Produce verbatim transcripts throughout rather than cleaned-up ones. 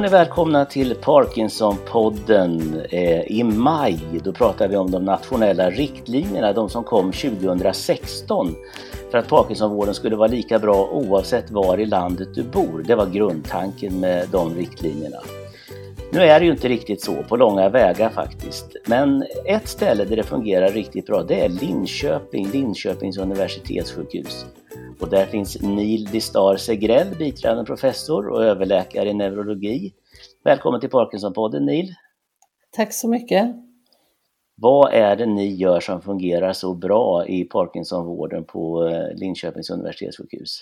ni välkomna till Parkinson-podden. Eh, I maj då pratar vi om de nationella riktlinjerna, de som kom tjugohundrasexton, för att Parkinsonvården skulle vara lika bra oavsett var i landet du bor. Det var grundtanken med de riktlinjerna. Nu är det ju inte riktigt så på långa vägar faktiskt, men ett ställe där det fungerar riktigt bra, det är Linköping, Linköpings universitetssjukhus. Och där finns Neil Distar Segrell, biträdande professor och överläkare i neurologi. Välkommen till Parkinson-podden, Neil. Tack så mycket. Vad är det ni gör som fungerar så bra i Parkinsonvården på Linköpings universitetssjukhus?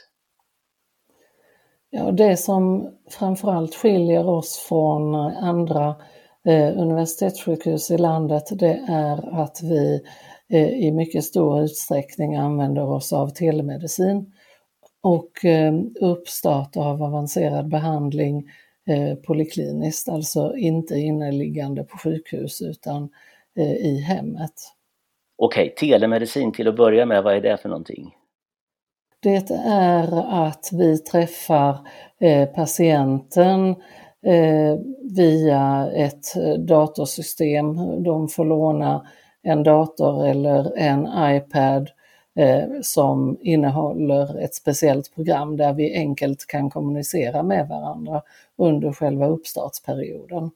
Ja, det som framförallt skiljer oss från andra eh, universitetssjukhus i landet, det är att vi eh, i mycket stor utsträckning använder oss av telemedicin och eh, uppstart av avancerad behandling eh, polikliniskt, alltså inte inneliggande på sjukhus utan eh, i hemmet. Okej, telemedicin till att börja med, vad är det för någonting? Det är att vi träffar eh, patienten eh, via ett datorsystem. De får låna en dator eller en iPad eh, som innehåller ett speciellt program där vi enkelt kan kommunicera med varandra under själva uppstartsperioden.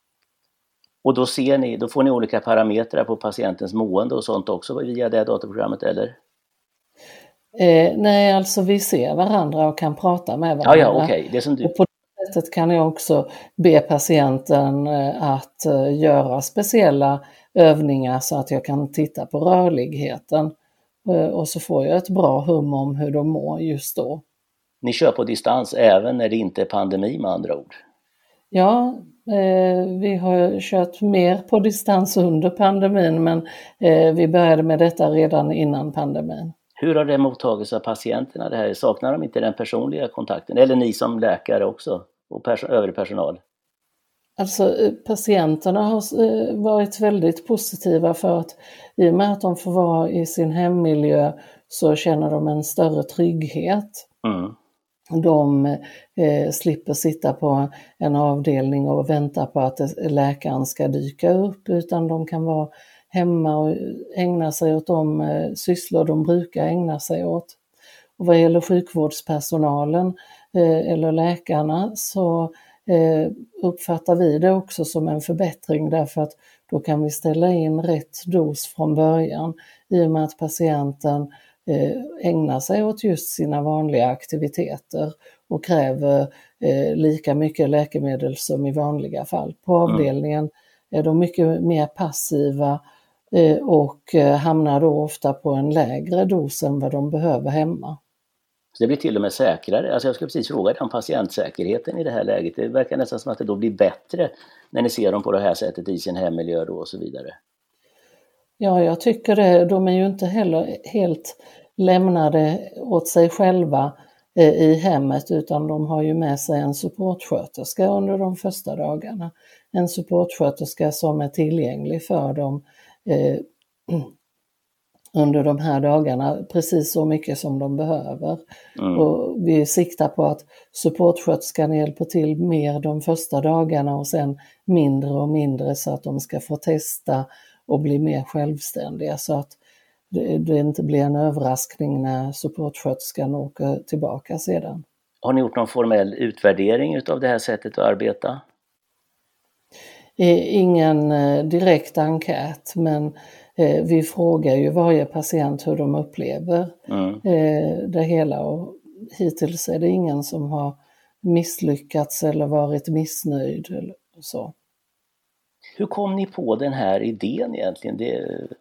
Och då, ser ni, då får ni olika parametrar på patientens mående och sånt också via det datorprogrammet, eller? Eh, nej, alltså vi ser varandra och kan prata med varandra. Ja, ja, okej. Det är som du. Och på det sättet kan jag också be patienten eh, att eh, göra speciella övningar så att jag kan titta på rörligheten. Eh, och så får jag ett bra hum om hur de mår just då. Ni kör på distans även när det inte är pandemi, med andra ord? Ja, eh, vi har kört mer på distans under pandemin, men eh, vi började med detta redan innan pandemin. Hur har det mottagits av patienterna det här? Saknar de inte den personliga kontakten? Eller ni som läkare också och pers- övrig personal? Alltså patienterna har varit väldigt positiva för att i och med att de får vara i sin hemmiljö så känner de en större trygghet. Mm. De eh, slipper sitta på en avdelning och vänta på att läkaren ska dyka upp, utan de kan vara hemma och ägna sig åt de eh, sysslor de brukar ägna sig åt. Och vad gäller sjukvårdspersonalen eh, eller läkarna så eh, uppfattar vi det också som en förbättring, därför att då kan vi ställa in rätt dos från början i och med att patienten eh, ägnar sig åt just sina vanliga aktiviteter och kräver eh, lika mycket läkemedel som i vanliga fall. På avdelningen är de mycket mer passiva och hamnar då ofta på en lägre dos än vad de behöver hemma. Så det blir till och med säkrare. Alltså jag skulle precis fråga dig om patientsäkerheten i det här läget. Det verkar nästan som att det då blir bättre när ni ser dem på det här sättet i sin hemmiljö då och så vidare. Ja, jag tycker det. De är ju inte heller helt lämnade åt sig själva i hemmet, utan de har ju med sig en supportsköterska under de första dagarna. En supportsköterska som är tillgänglig för dem Eh, under de här dagarna precis så mycket som de behöver. Mm. Och vi siktar på att supportsköterskan hjälper till mer de första dagarna och sen mindre och mindre, så att de ska få testa och bli mer självständiga, så att det, det inte blir en överraskning när supportsköterskan åker tillbaka sedan. Har ni gjort någon formell utvärdering utav det här sättet att arbeta? Ingen direkt enkät, men eh, vi frågar ju varje patient hur de upplever mm. eh, det hela, och hittills är det ingen som har misslyckats eller varit missnöjd eller så. Hur kom ni på den här idén egentligen? Det,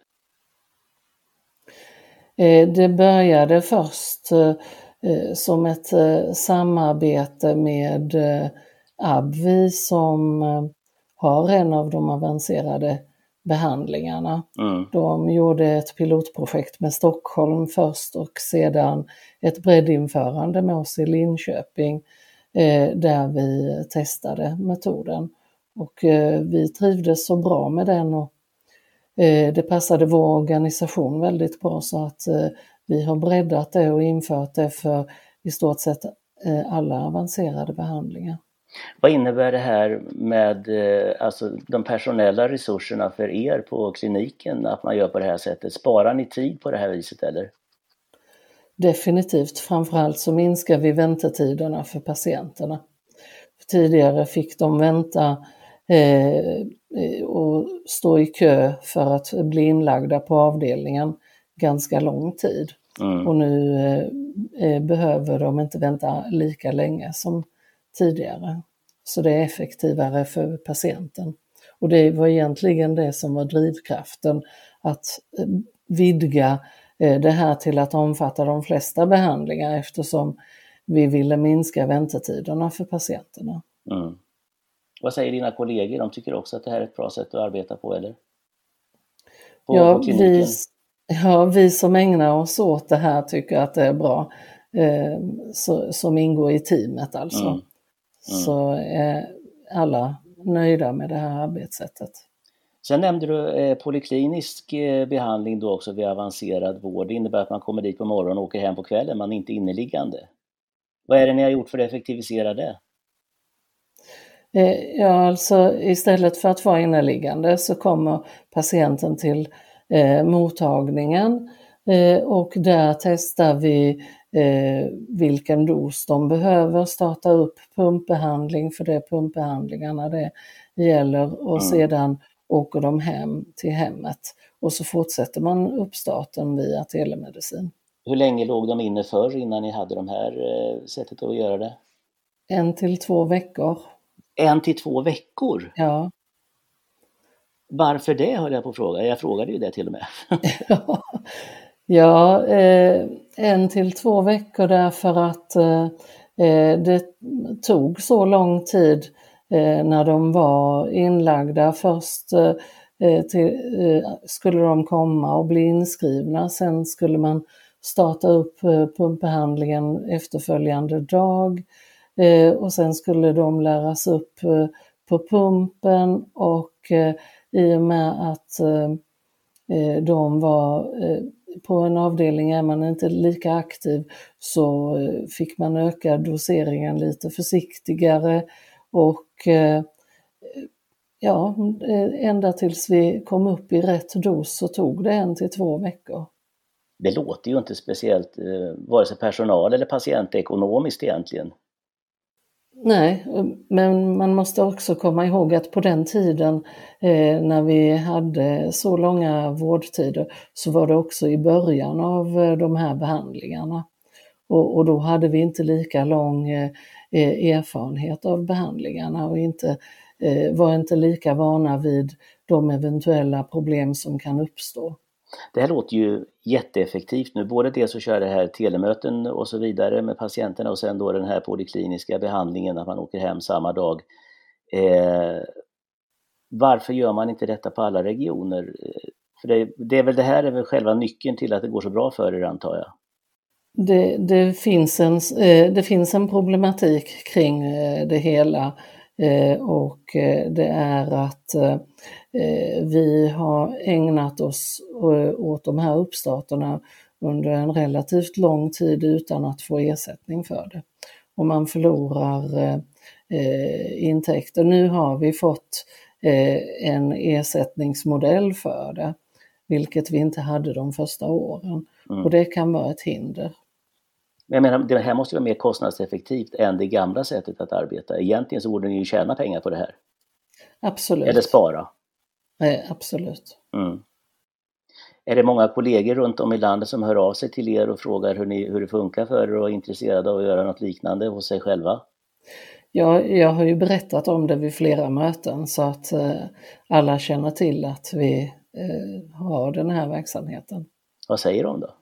eh, det började först eh, som ett eh, samarbete med eh, AbbVie som eh, har en av de avancerade behandlingarna. Mm. De gjorde ett pilotprojekt med Stockholm först och sedan ett breddinförande med oss i Linköping eh, där vi testade metoden. Och eh, vi trivdes så bra med den och eh, det passade vår organisation väldigt bra, så att eh, vi har breddat det och infört det för i stort sett eh, alla avancerade behandlingar. Vad innebär det här med eh, alltså, de personella resurserna för er på kliniken, att man gör på det här sättet? Sparar ni tid på det här viset eller? Definitivt, framförallt så minskar vi väntetiderna för patienterna. Tidigare fick de vänta eh, och stå i kö för att bli inlagda på avdelningen ganska lång tid. Mm. Och nu eh, behöver de inte vänta lika länge som tidigare. Så det är effektivare för patienten. Och det var egentligen det som var drivkraften, att eh, vidga eh, det här till att omfatta de flesta behandlingar, eftersom vi ville minska väntetiderna för patienterna. Mm. Vad säger dina kollegor? De tycker också att det här är ett bra sätt att arbeta på, eller? På, ja, på kliniken? Vi, ja, vi som ägnar oss åt det här tycker att det är bra. Eh, så, som ingår i teamet alltså. Mm. Mm. Så är alla nöjda med det här arbetssättet. Sen nämnde du eh, poliklinisk eh, behandling då också vid avancerad vård. Det innebär att man kommer dit på morgonen och åker hem på kvällen, man är inte inneliggande. Vad är det ni har gjort för att effektivisera det? Ja, alltså istället för att vara inneliggande så kommer patienten till eh, mottagningen eh, och där testar vi eh, vilken dos de behöver, starta upp pumpbehandling, för det är pumpbehandlingarna det gäller, och mm. sedan åker de hem till hemmet och så fortsätter man uppstarten via telemedicin. Hur länge låg de inne för innan ni hade de här eh, sättet att göra det? En till två veckor. En till två veckor? Ja. Varför det, höll jag på att fråga. Jag frågade ju det till och med. ja, eh, en till två veckor därför att eh, det tog så lång tid eh, när de var inlagda. Först eh, till, eh, skulle de komma och bli inskrivna. Sen skulle man starta upp eh, pumpbehandlingen efterföljande dag. Eh, och sen skulle de läras upp eh, på pumpen, och eh, i och med att eh, de var eh, på en avdelning är man inte lika aktiv, så eh, fick man öka doseringen lite försiktigare, och eh, ja, ända tills vi kom upp i rätt dos så tog det en till två veckor. Det låter ju inte speciellt eh, vare sig personal eller patientekonomiskt egentligen. Nej, men man måste också komma ihåg att på den tiden eh, när vi hade så långa vårdtider så var det också i början av eh, de här behandlingarna. Och, och då hade vi inte lika lång eh, erfarenhet av behandlingarna och inte, eh, var inte lika vana vid de eventuella problem som kan uppstå. Det här låter ju jätteeffektivt nu, både det så kör det här telemöten och så vidare med patienterna, och sen då den här polikliniska behandlingen att man åker hem samma dag. Eh, varför gör man inte detta på alla regioner? För det, det är väl det här är väl själva nyckeln till att det går så bra för er, antar jag. Det, det, finns en, det finns en problematik kring det hela. Och det är att vi har ägnat oss åt de här uppstarterna under en relativt lång tid utan att få ersättning för det. Och man förlorar intäkter. Nu har vi fått en ersättningsmodell för det, vilket vi inte hade de första åren. Mm. Och det kan vara ett hinder. Men jag menar, det här måste vara mer kostnadseffektivt än det gamla sättet att arbeta. Egentligen så borde ni ju tjäna pengar på det här. Absolut. Eller spara. Nej, absolut. Mm. Är det många kollegor runt om i landet som hör av sig till er och frågar hur, ni, hur det funkar för er och är intresserade av att göra något liknande hos sig själva? Ja, jag har ju berättat om det vid flera möten så att eh, alla känner till att vi eh, har den här verksamheten. Vad säger de då?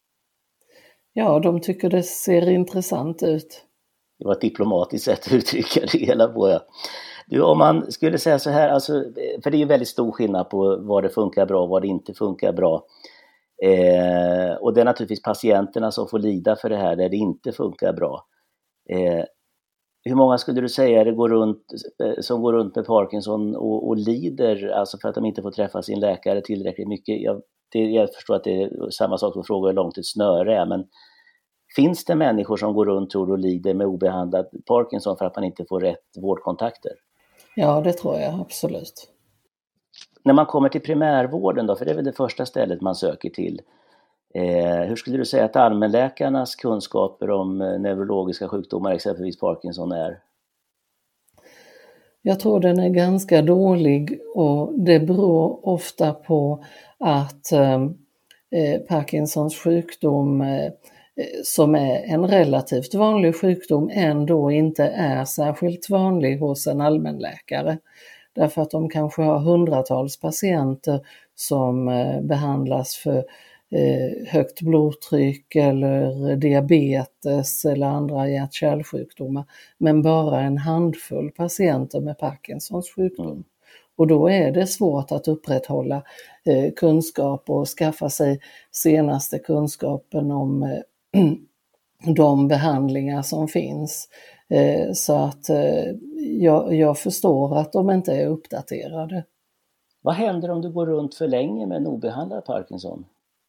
Ja, de tycker det ser intressant ut. Det var ett diplomatiskt sätt att uttrycka det hela på. Ja. Du, om man skulle säga så här, alltså, för det är ju väldigt stor skillnad på vad det funkar bra och vad det inte funkar bra. Eh, och det är naturligtvis patienterna som får lida för det här där det inte funkar bra. Eh, hur många skulle du säga det går runt, som går runt med Parkinson och, och lider alltså för att de inte får träffa sin läkare tillräckligt mycket? Jag, det, jag förstår att det är samma sak som frågar hur långt ett snöre är, men Finns det människor som går runt tror och lider med obehandlad Parkinson för att man inte får rätt vårdkontakter? Ja, det tror jag absolut. När man kommer till primärvården då, för det är väl det första stället man söker till. Eh, hur skulle du säga att allmänläkarnas kunskaper om eh, neurologiska sjukdomar, exempelvis Parkinson, är? Jag tror den är ganska dålig och det beror ofta på att eh, Parkinsons sjukdom eh, som är en relativt vanlig sjukdom ändå inte är särskilt vanlig hos en allmänläkare. Därför att de kanske har hundratals patienter som eh, behandlas för eh, högt blodtryck eller diabetes eller andra hjärt-kärlsjukdomar, men bara en handfull patienter med Parkinsons sjukdom. Mm. Och då är det svårt att upprätthålla eh, kunskap och skaffa sig senaste kunskapen om eh, de behandlingar som finns. Eh, så att eh, jag, jag förstår att de inte är uppdaterade. Vad händer om du går runt för länge med en obehandlad Parkinson?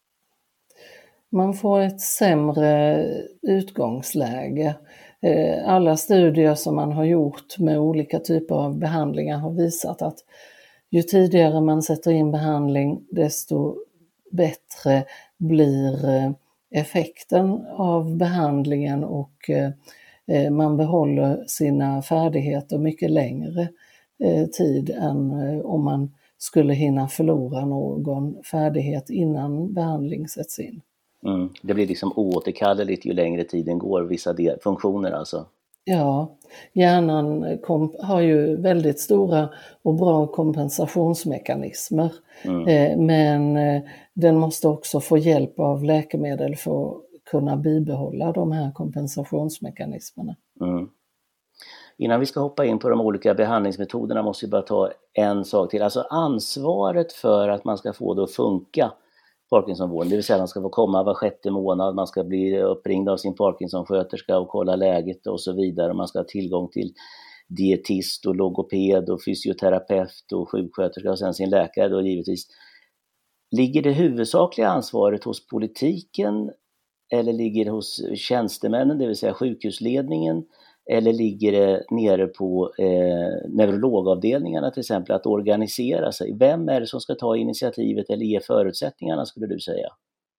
Man får ett sämre utgångsläge. Alla studier som man har gjort med olika typer av behandlingar har visat att ju tidigare man sätter in behandling, desto bättre blir effekten av behandlingen och man behåller sina färdigheter mycket längre tid än om man skulle hinna förlora någon färdighet innan behandling sätts in. Mm. Det blir liksom oåterkalleligt ju längre tiden går, vissa del- funktioner alltså. Ja, hjärnan kom, har ju väldigt stora och bra kompensationsmekanismer. Mm. Eh, men eh, den måste också få hjälp av läkemedel för att kunna bibehålla de här kompensationsmekanismerna. Mm. Innan vi ska hoppa in på de olika behandlingsmetoderna måste vi bara ta en sak till. Alltså ansvaret för att man ska få det att funka, Parkinsonvården, det vill säga att man ska få komma var sjätte månad, man ska bli uppringd av sin Parkinsonsköterska och kolla läget och så vidare. Man ska ha tillgång till dietist och logoped och fysioterapeut och sjuksköterska och sen sin läkare då givetvis. Ligger det huvudsakliga ansvaret hos politiken eller ligger det hos tjänstemännen, det vill säga sjukhusledningen? Eller ligger det nere på eh, neurologavdelningarna till exempel att organisera sig? Vem är det som ska ta initiativet eller ge förutsättningarna, skulle du säga?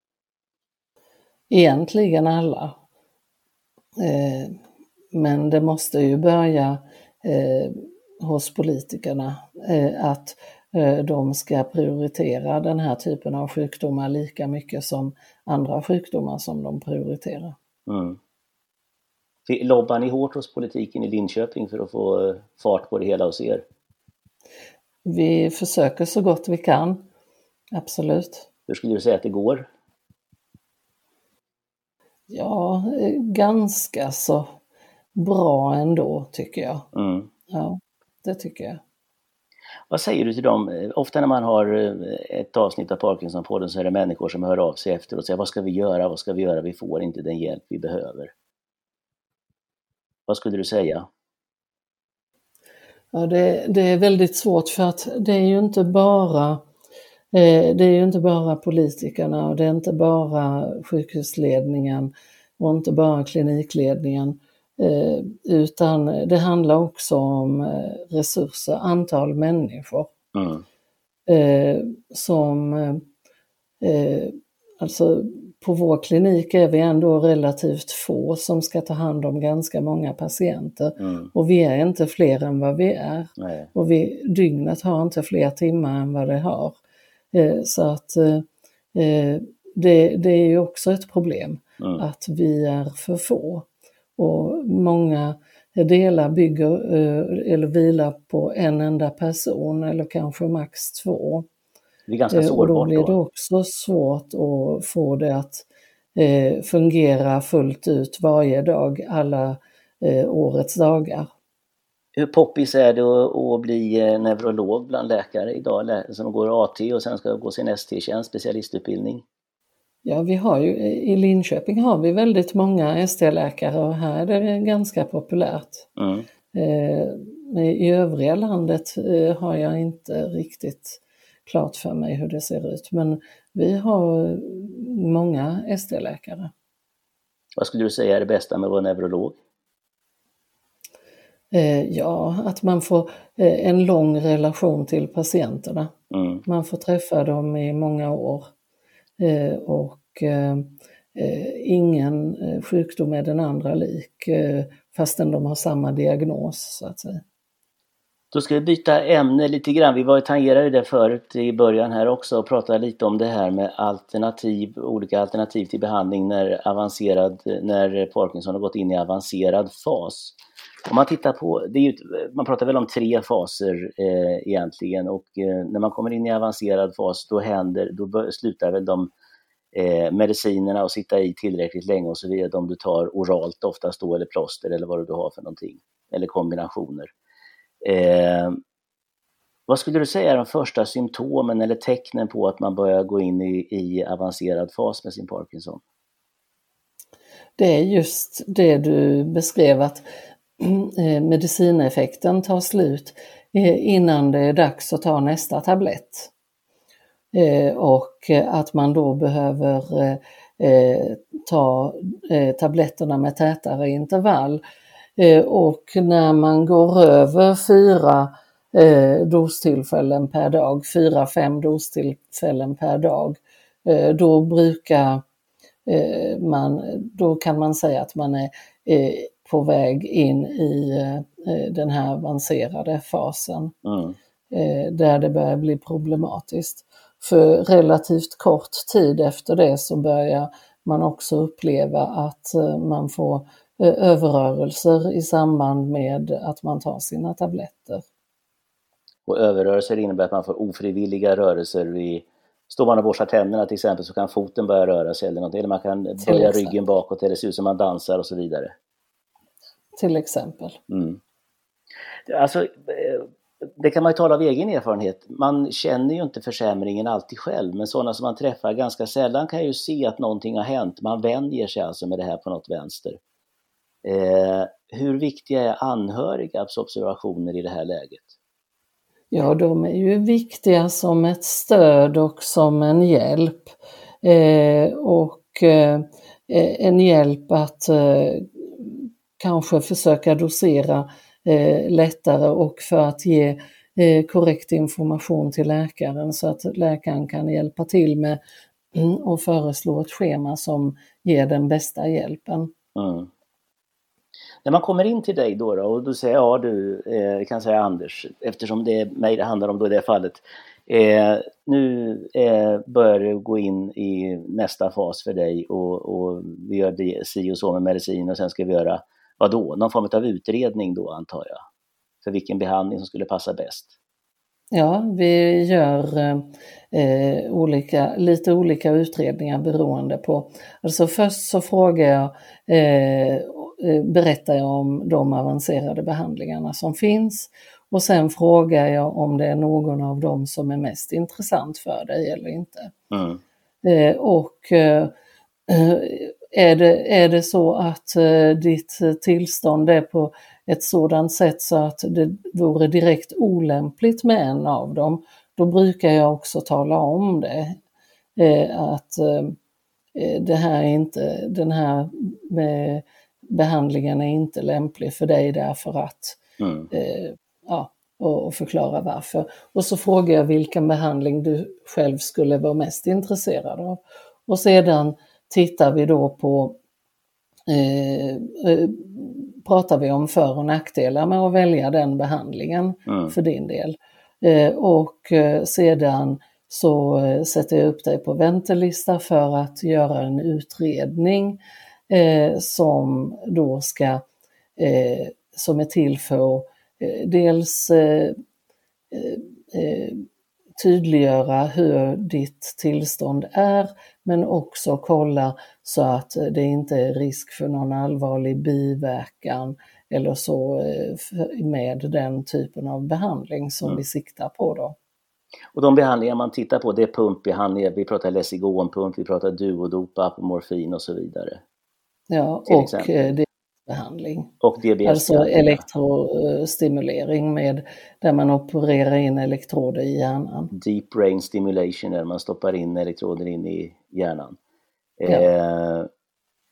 Egentligen alla. Eh, men det måste ju börja eh, hos politikerna eh, att eh, de ska prioritera den här typen av sjukdomar lika mycket som andra sjukdomar som de prioriterar. Mm. Lobbar ni hårt hos politiken i Linköping för att få fart på det hela hos er? Vi försöker så gott vi kan, absolut. Hur skulle du säga att det går? Ja, ganska så bra ändå tycker jag. Mm. Ja, det tycker jag. Vad säger du till dem? Ofta när man har ett avsnitt av Parkinson-podden så är det människor som hör av sig efter och säger vad ska vi göra, vad ska vi göra, vi får inte den hjälp vi behöver. Vad skulle du säga? Ja, det, det är väldigt svårt för att det är ju inte bara eh, det är ju inte bara politikerna och det är inte bara sjukhusledningen och inte bara klinikledningen eh, utan det handlar också om eh, resurser, antal människor mm. eh, som eh, alltså på vår klinik är vi ändå relativt få som ska ta hand om ganska många patienter. Mm. Och vi är inte fler än vad vi är. Nej. Och vi, dygnet har inte fler timmar än vad det har. Eh, så att eh, det, det är ju också ett problem mm. att vi är för få. Och många delar bygger eh, eller vilar på en enda person eller kanske max två. Det är ganska sårbart. Och då blir det också svårt att få det att eh, fungera fullt ut varje dag, alla eh, årets dagar. Hur poppis är det att, att bli neurolog bland läkare idag som går A T och sen ska gå sin S T-tjänst, specialistutbildning? Ja, vi har ju, i Linköping har vi väldigt många S T-läkare och här är det ganska populärt. Mm. Eh, I övriga landet eh, har jag inte riktigt klart för mig hur det ser ut. Men vi har många S T-läkare. Vad skulle du säga är det bästa med att vara neurolog? Eh, ja, att man får eh, en lång relation till patienterna. Mm. Man får träffa dem i många år. Eh, och eh, ingen sjukdom är den andra lik, eh, fastän de har samma diagnos, så att säga. Då ska vi byta ämne lite grann. Vi var ju tangerade det förut i början här också och pratade lite om det här med alternativ, olika alternativ till behandling när avancerad, när Parkinson har gått in i avancerad fas. Om man tittar på, det är ju, man pratar väl om tre faser eh, egentligen, och eh, när man kommer in i avancerad fas då händer, då bör, slutar väl de eh, medicinerna att sitta i tillräckligt länge och så vidare, om du tar oralt oftast då eller plåster eller vad du har för någonting, eller kombinationer. Eh, vad skulle du säga är de första symptomen eller tecknen på att man börjar gå in i, i avancerad fas med sin Parkinson? Det är just det du beskrev, att medicineffekten tar slut innan det är dags att ta nästa tablett. Och att man då behöver ta tabletterna med tätare intervall. Och när man går över fyra dostillfällen per dag, fyra, fem dostillfällen per dag, då brukar man, då kan man säga att man är på väg in i den här avancerade fasen, mm. där det börjar bli problematiskt. För relativt kort tid efter det så börjar man också uppleva att man får överrörelser i samband med att man tar sina tabletter. Och överrörelser innebär att man får ofrivilliga rörelser. I, står man och borstar tänderna till exempel så kan foten börja röra sig eller något. Eller man kan böja ryggen bakåt eller se ut som man dansar och så vidare. Till exempel. Mm. Alltså, det kan man ju tala av egen erfarenhet. Man känner ju inte försämringen alltid själv, men sådana som man träffar ganska sällan kan ju se att någonting har hänt. Man vänjer sig alltså med det här på något vänster. Eh, hur viktiga är anhörigas observationer i det här läget? Ja, de är ju viktiga som ett stöd och som en hjälp. Eh, och eh, en hjälp att eh, kanske försöka dosera eh, lättare, och för att ge eh, korrekt information till läkaren så att läkaren kan hjälpa till med mm, och föreslå ett schema som ger den bästa hjälpen. Mm. När man kommer in till dig då, då och du säger, ja du eh, kan säga Anders, eftersom det är mig det handlar om då i det fallet. Eh, nu eh, börjar du gå in i nästa fas för dig och, och vi gör det, si och så med medicin, och sen ska vi göra vad då? Någon form av utredning då, antar jag, för vilken behandling som skulle passa bäst. Ja, vi gör eh, olika, lite olika utredningar beroende på. Alltså först så frågar jag, eh, berättar jag om de avancerade behandlingarna som finns, och sen frågar jag om det är någon av dem som är mest intressant för dig eller inte. Mm. Eh, och eh, är, det, är det så att eh, ditt tillstånd är på ett sådant sätt så att det vore direkt olämpligt med en av dem, då brukar jag också tala om det. Eh, att eh, det här är inte, den här eh, behandlingen är inte lämplig för dig därför att, mm. eh, ja, och, och förklara varför. Och så frågar jag vilken behandling du själv skulle vara mest intresserad av. Och sedan tittar vi då på Eh, eh, pratar vi om för- och nackdelar med att välja den behandlingen mm. för din del. Eh, och eh, sedan så eh, sätter jag upp dig på väntelista för att göra en utredning eh, som då ska, eh, som är till för eh, dels eh, eh, tydliggöra hur ditt tillstånd är, men också kolla så att det inte är risk för någon allvarlig biverkan eller så med den typen av behandling som mm. vi siktar på då. Och de behandlingar man tittar på, det är pumpbehandlingar, vi pratar Lesigonpump, vi pratar duodopa, apomorfin och så vidare. Ja, och det behandling. Och D B S. Alltså elektrostimulering med där man opererar in elektroder i hjärnan. Deep brain stimulation, där man stoppar in elektroder in i hjärnan. Ja. Eh,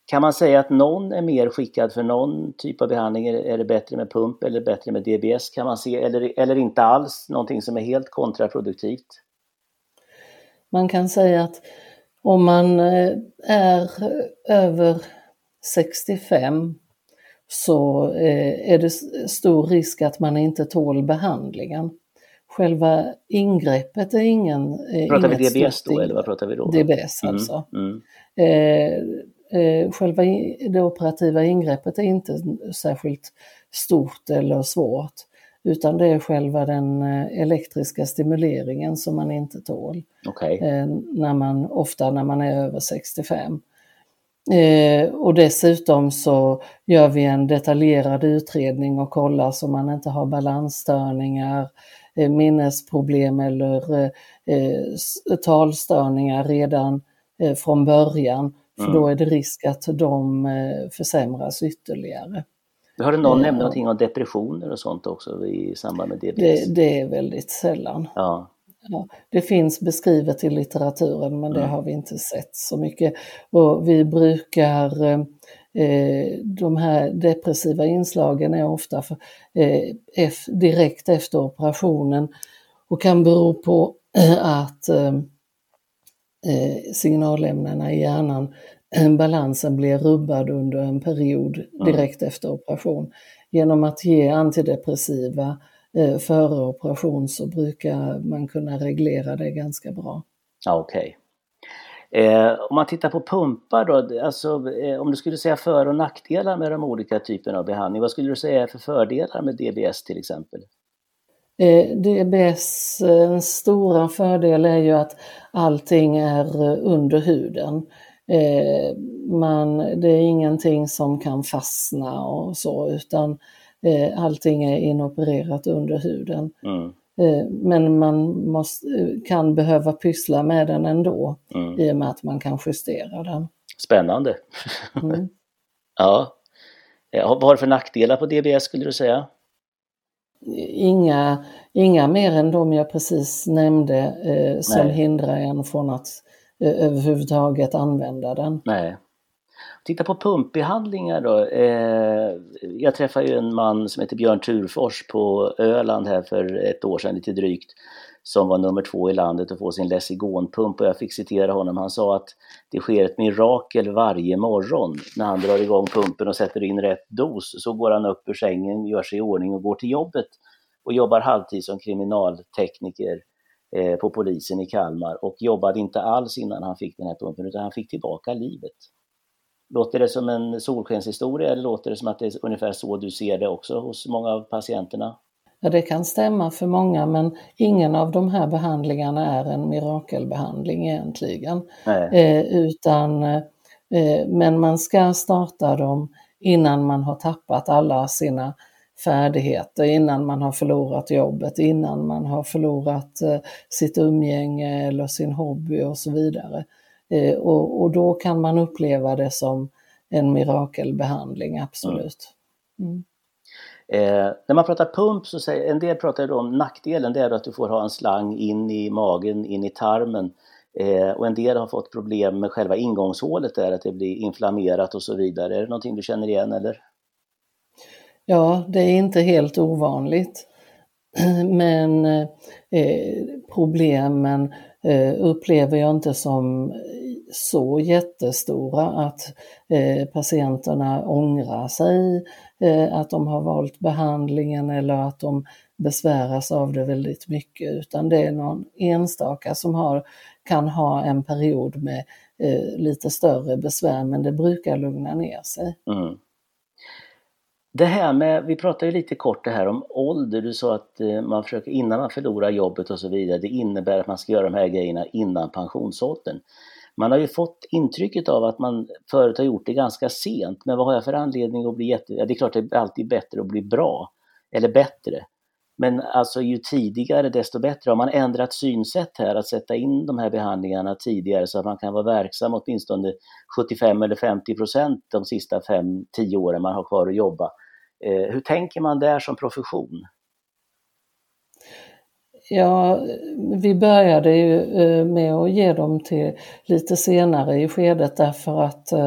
Kan man säga att någon är mer skickad för någon typ av behandling? Är det bättre med pump eller bättre med D B S? Kan man se, eller, eller inte alls, någonting som är helt kontraproduktivt? Man kan säga att om man är över sextiofem så är det stor risk att man inte tål behandlingen. Själva ingreppet är ingen... Pratar vi D B S då, eller vad pratar vi då? D B S alltså. Mm, mm. Eh, själva det operativa ingreppet är inte särskilt stort eller svårt, utan det är själva den elektriska stimuleringen som man inte tål. Okay. Eh, när man, ofta när man är över sextiofem. Eh, och dessutom så gör vi en detaljerad utredning och kollar så man inte har balansstörningar, eh, minnesproblem eller eh, talstörningar redan eh, från början. För mm. då är det risk att de eh, försämras ytterligare. Har du någon eh, nämnt någonting om depressioner och sånt också i samband med D B S? Det, det är väldigt sällan. Ja. Ja, det finns beskrivet i litteraturen, men det mm. har vi inte sett så mycket. Och vi brukar, eh, de här depressiva inslagen är ofta för, eh, f, direkt efter operationen och kan bero på eh, att eh, signalämnena i hjärnan, balansen blir rubbad under en period direkt mm. efter operation. Genom att ge antidepressiva före operation så brukar man kunna reglera det ganska bra. Ja, okej. Okay. Eh, om man tittar på pumpar då, alltså, eh, om du skulle säga för- och nackdelar med de olika typerna av behandling, vad skulle du säga är för fördelar med D B S till exempel? Eh, D B S, en stora fördel är ju att allting är under huden. Eh, man, det är ingenting som kan fastna och så, utan eh, allting är inopererat under huden. Mm. Eh, men man måste, kan behöva pyssla med den ändå mm. i och med att man kan justera den. Spännande. Mm. Ja. Vad har du för nackdelar på D B S skulle du säga? Inga, inga mer än de jag precis nämnde eh, som Nej. hindrar en från att eh, överhuvudtaget använda den. Nej. Titta på pumpbehandlingar då. Eh, jag träffade ju en man som heter Björn Turfors på Öland här för ett år sedan lite drygt, som var nummer två i landet att få sin Lessigonpump, och jag fick citera honom. Han sa att det sker ett mirakel varje morgon när han drar igång pumpen och sätter in rätt dos. Så går han upp ur sängen, gör sig i ordning och går till jobbet och jobbar halvtid som kriminaltekniker eh, på polisen i Kalmar, och jobbade inte alls innan han fick den här pumpen, utan han fick tillbaka livet. Låter det som en solskenshistoria, eller låter det som att det är ungefär så du ser det också hos många av patienterna? Ja, det kan stämma för många, men ingen av de här behandlingarna är en mirakelbehandling egentligen. Eh, utan, eh, men man ska starta dem innan man har tappat alla sina färdigheter, innan man har förlorat jobbet, innan man har förlorat eh, sitt umgänge eller sin hobby och så vidare. Eh, och, och då kan man uppleva det som en mirakelbehandling, absolut. Mm. Eh, när man pratar pump så säger en del pratar om nackdelen, det är att du får ha en slang in i magen, in i tarmen, eh, och en del har fått problem med själva ingångshålet där, att det blir inflammerat och så vidare. Är det någonting du känner igen eller? Ja, det är inte helt ovanligt, men eh, problemen eh, upplever jag inte som så jättestora att eh, patienterna ångrar sig, eh, att de har valt behandlingen eller att de besväras av det väldigt mycket, utan det är någon enstaka som har, kan ha en period med eh, lite större besvär, men det brukar lugna ner sig. Mm. Det här med, vi pratade ju lite kort det här om ålder, du sa att eh, man försöker innan man förlorar jobbet och så vidare, det innebär att man ska göra de här grejerna innan pensionsåldern. Man har ju fått intrycket av att man förut har gjort det ganska sent, men vad har jag för anledning att bli jätte... Ja, det är klart det är alltid bättre att bli bra, eller bättre. Men alltså ju tidigare desto bättre. Har man ändrat synsätt här, att sätta in de här behandlingarna tidigare så att man kan vara verksam åtminstone sjuttiofem eller femtio procent de sista fem till tio åren man har kvar att jobba. Eh, hur tänker man där som profession? Ja, vi började ju med att ge dem till lite senare i skedet, därför att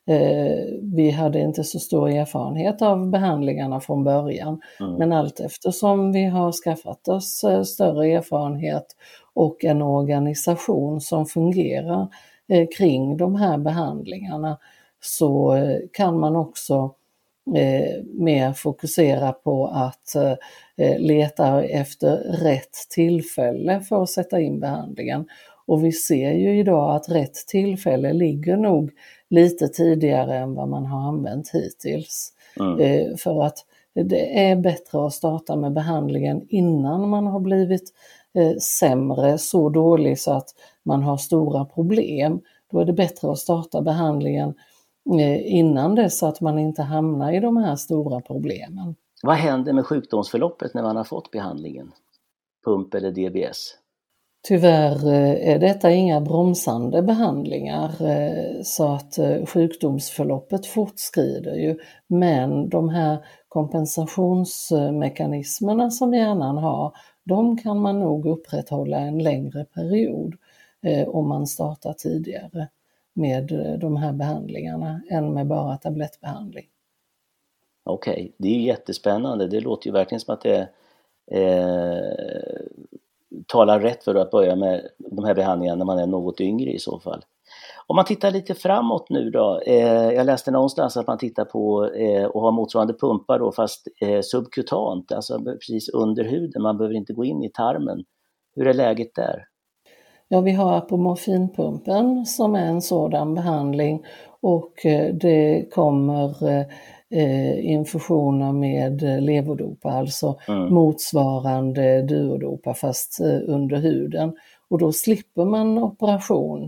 Eh, vi hade inte så stor erfarenhet av behandlingarna från början, Mm. men allt eftersom vi har skaffat oss eh, större erfarenhet och en organisation som fungerar eh, kring de här behandlingarna, så eh, kan man också eh, mer fokusera på att eh, leta efter rätt tillfälle för att sätta in behandlingen. Och vi ser ju idag att rätt tillfälle ligger nog lite tidigare än vad man har använt hittills. Mm. Eh, för att det är bättre att starta med behandlingen innan man har blivit eh, sämre, så dålig så att man har stora problem. Då är det bättre att starta behandlingen eh, innan dess, så att man inte hamnar i de här stora problemen. Vad händer med sjukdomsförloppet när man har fått behandlingen? Pump eller D B S? Tyvärr är detta inga bromsande behandlingar, så att sjukdomsförloppet fortskrider ju, men de här kompensationsmekanismerna som hjärnan har, de kan man nog upprätthålla en längre period om man startar tidigare med de här behandlingarna än med bara tablettbehandling. Okej, okay. Det är ju jättespännande. Det låter ju verkligen som att det eh, talar rätt för att börja med de här behandlingarna när man är något yngre i så fall. Om man tittar lite framåt nu då. Eh, jag läste någonstans att man tittar på eh, och har motsvarande pumpar då, fast eh, subkutant, alltså precis under huden. Man behöver inte gå in i tarmen. Hur är läget där? Ja, vi har apomorfinpumpen som är en sådan behandling, och det kommer eh, infusioner med levodopa, alltså mm. motsvarande duodopa fast eh, under huden. Och då slipper man operation.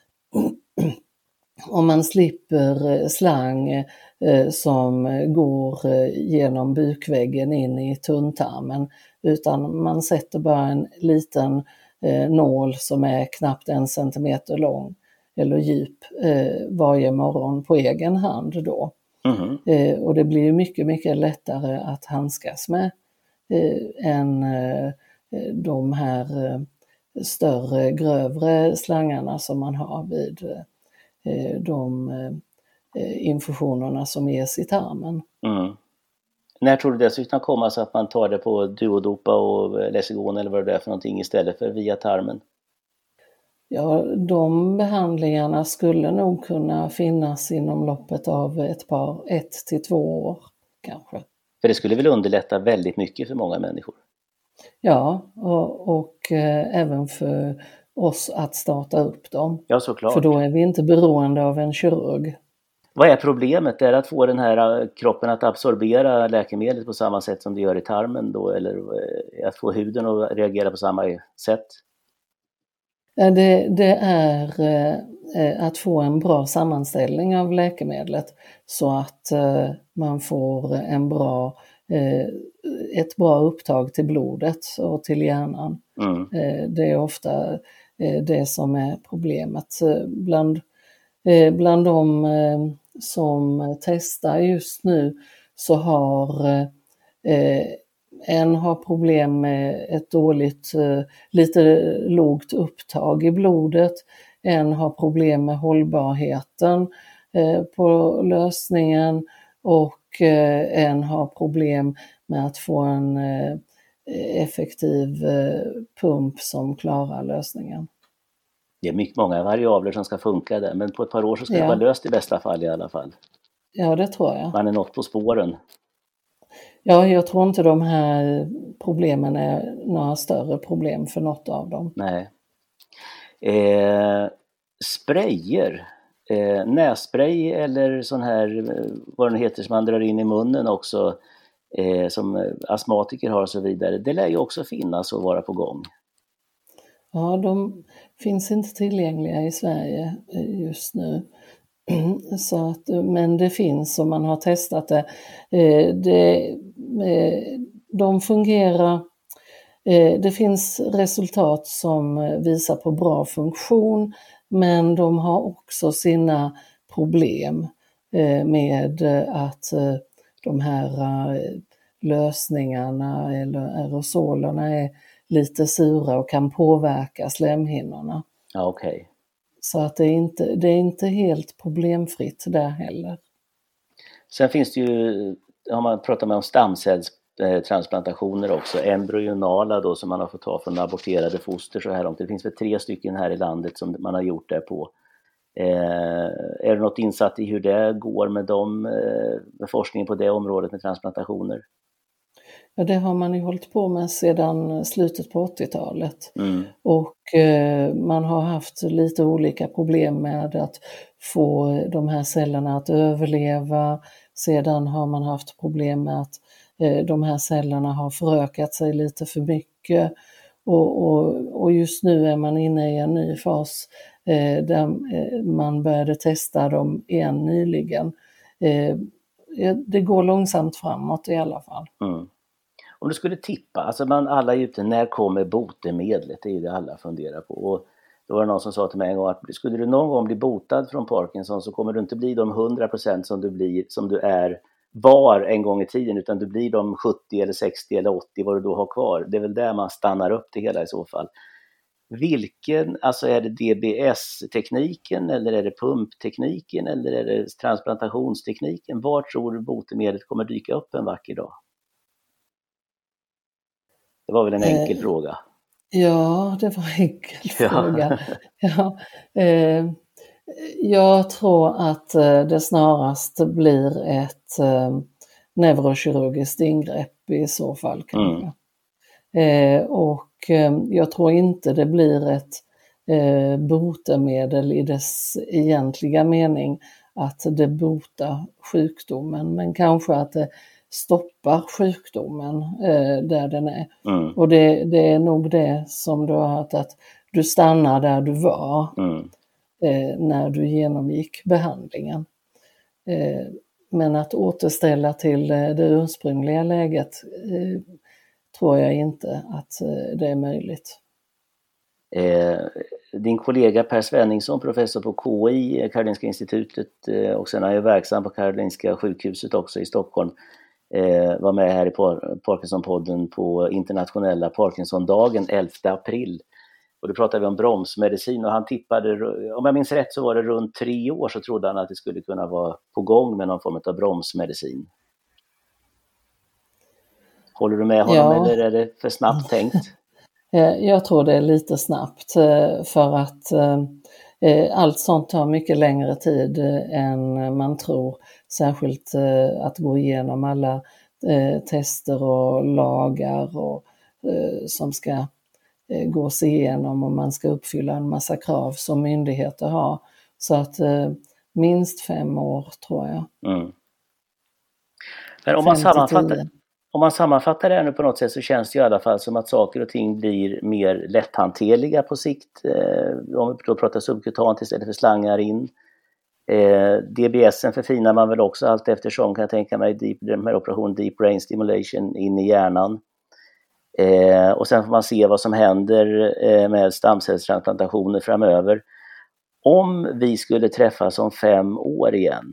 Och man slipper slang eh, som går genom bukväggen in i tunntarmen, utan man sätter bara en liten eh, nål som är knappt en centimeter lång eller djup eh, varje morgon på egen hand då. Mm. Eh, och det blir mycket, mycket lättare att handskas med eh, än eh, de här eh, större, grövre slangarna som man har vid eh, de eh, infusionerna som ges i tarmen. Mm. När tror du det skulle kunna komma så att man tar det på duodopa och Lesigon eller vad det är för någonting istället för via tarmen? Ja, de behandlingarna skulle nog kunna finnas inom loppet av ett par, ett till två år kanske. För det skulle väl underlätta väldigt mycket för många människor? Ja, och, och eh, även för oss att starta upp dem. Ja, såklart. För då är vi inte beroende av en kirurg. Vad är problemet? Är det att få den här kroppen att absorbera läkemedlet på samma sätt som det gör i tarmen då? Eller att få huden att reagera på samma sätt? Det, det är eh, att få en bra sammanställning av läkemedlet så att eh, man får en bra, eh, ett bra upptag till blodet och till hjärnan. Mm. Eh, det är ofta eh, det som är problemet. Bland, eh, bland de eh, som testar just nu så har eh, en har problem med ett dåligt, lite lågt upptag i blodet. En har problem med hållbarheten på lösningen, och en har problem med att få en effektiv pump som klarar lösningen. Det är mycket många variabler som ska funka där, men på ett par år så ska ja. det vara löst i bästa fall i alla fall. Ja, det tror jag. Man är något på spåren. Ja, jag tror inte de här problemen är några större problem för något av dem. Nej. Eh, sprayer, eh, nässpray eller sån här, vad den heter, som man drar in i munnen också, eh, som astmatiker har och så vidare. Det lär ju också finnas och vara på gång. Ja, de finns inte tillgängliga i Sverige just nu. Så att, men det finns och man har testat det. det de fungerar, det finns resultat som visar på bra funktion, men de har också sina problem med att de här lösningarna eller aerosolerna är lite sura och kan påverka slemhinnorna. Ja, okej. Så att det är inte, det är inte helt problemfritt där heller. Sen finns det ju, har man pratat med om stamcellstransplantationer också, embryonala då som man har fått ta från aborterade foster så här långt. Det finns väl tre stycken här i landet som man har gjort det på. Eh, är det något insatt i hur det går med, dem, eh, med forskningen på det området med transplantationer? Ja, det har man ju hållit på med sedan slutet på åttiotalet. Mm. Och eh, man har haft lite olika problem med att få de här cellerna att överleva. Sedan har man haft problem med att eh, de här cellerna har förökat sig lite för mycket. Och, och, och just nu är man inne i en ny fas eh, där eh, man började testa dem igen nyligen. Eh, det går långsamt framåt i alla fall. Mm. Om du skulle tippa, alltså man alla är ute, när kommer botemedlet? Det är ju det alla funderar på. Och då var det någon som sa till mig en gång att skulle du någon gång bli botad från Parkinson så kommer du inte bli de hundra procent som du blir, som du är var en gång i tiden, utan du blir de sjuttio eller sextio eller åttio vad du då har kvar. Det är väl där man stannar upp det hela i så fall. Vilken, alltså är det D B S-tekniken eller är det pumptekniken eller är det transplantationstekniken? Var tror du botemedlet kommer dyka upp en vacker dag? Det var väl en enkel eh, fråga? Ja, det var en enkel ja. fråga. Ja, eh, jag tror att det snarast blir ett eh, neurokirurgiskt ingrepp i så fall kanske. Mm. Eh, och eh, jag tror inte det blir ett eh, botemedel i dess egentliga mening att det botar sjukdomen, men kanske att det stoppar sjukdomen eh, där den är. Mm. Och det, det är nog det som du har hört, att du stannar där du var mm. eh, när du genomgick behandlingen. Eh, men att återställa till eh, det ursprungliga läget eh, tror jag inte att eh, det är möjligt. Eh, din kollega Per Svenningsson, professor på K I, Karolinska institutet, eh, och sen är jag verksam på Karolinska sjukhuset också i Stockholm, eh, var med här i Parkinson-podden på internationella Parkinson-dagen elfte april. Och då pratade vi om bromsmedicin och han tippade, om jag minns rätt så var det runt tre år så trodde han att det skulle kunna vara på gång med någon form av bromsmedicin. Håller du med honom ja. Eller är det för snabbt tänkt? Jag tror det är lite snabbt för att allt sånt tar mycket längre tid än man tror. Särskilt att gå igenom alla tester och lagar och, som ska gås igenom och man ska uppfylla en massa krav som myndigheter har. Så att minst fem år tror jag. Mm. Men om man sammanfattar... Om man sammanfattar det här nu på något sätt så känns det i alla fall som att saker och ting blir mer lätthanterliga på sikt. Eh, om vi då pratar subkutant istället för slangar in. Eh, D B S:en förfinar man väl också allt eftersom, kan jag tänka mig, deep, den här operationen Deep Brain Stimulation in i hjärnan. Eh, och sen får man se vad som händer eh, med stamcellstransplantationer framöver. Om vi skulle träffas om fem år igen,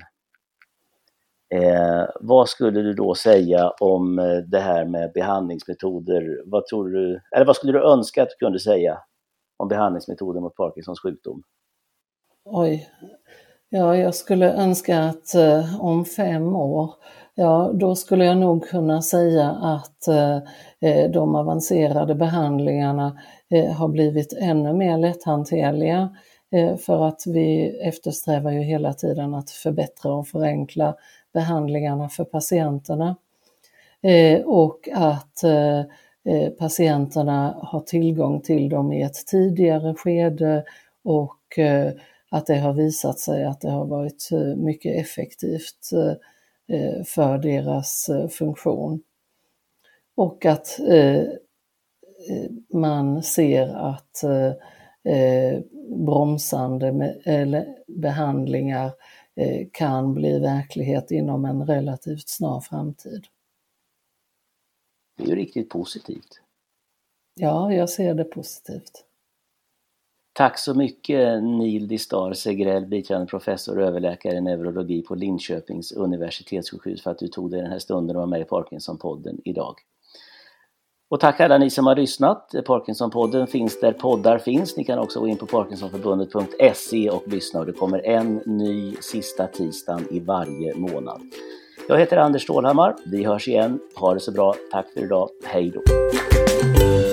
Eh, vad skulle du då säga om det här med behandlingsmetoder? Vad tror du, eller vad skulle du önska att du kunde säga om behandlingsmetoder mot Parkinsons sjukdom? Oj, ja, jag skulle önska att eh, om fem år, ja, då skulle jag nog kunna säga att eh, de avancerade behandlingarna eh, har blivit ännu mer lätthanterliga. För att vi eftersträvar ju hela tiden att förbättra och förenkla behandlingarna för patienterna. Eh, och att eh, patienterna har tillgång till dem i ett tidigare skede och eh, att det har visat sig att det har varit mycket effektivt eh, för deras eh, funktion. Och att eh, man ser att eh, Eh, bromsande med, eller behandlingar eh, kan bli verklighet inom en relativt snar framtid. Det är ju riktigt positivt. Ja, jag ser det positivt. Tack så mycket Neil Distar Segrell, biträdande professor och överläkare i neurologi på Linköpings universitetssjukhus, för att du tog dig den här stunden och var med i Parkinson-podden idag. Och tack alla ni som har lyssnat. Parkinsonpodden finns där poddar finns. Ni kan också gå in på parkinsonförbundet punkt se och lyssna. Och det kommer en ny sista tisdagen i varje månad. Jag heter Anders Stålhammar. Vi hörs igen. Ha det så bra. Tack för idag. Hej då.